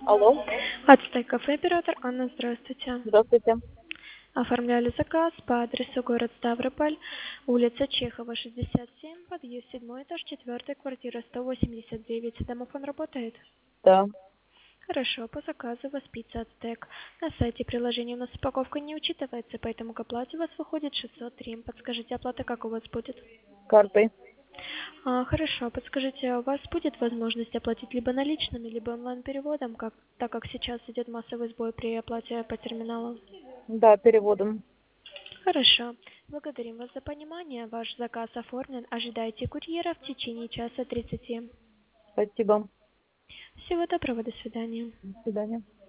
Алло, Ацтек кафе, оператор Анна, здравствуйте. здравствуйте. Оформляли заказ по адресу город Ставрополь, улица Чехова, 67, подъезд 7 этаж, 4 квартира 189. Домофон работает? Да, Хорошо, по заказу у вас пицца Ацтек. На сайте приложения у нас упаковка не учитывается, поэтому к оплате у вас выходит 603. Подскажите, оплата как у вас будет? картой. Хорошо, подскажите, а у вас будет возможность оплатить либо наличными, либо онлайн-переводом, так как сейчас идет массовый сбой при оплате по терминалу? Да, переводом. Хорошо. Благодарим вас за понимание. Ваш заказ оформлен. Ожидайте курьера в течение часа 30. Спасибо. Всего доброго, до свидания. До свидания.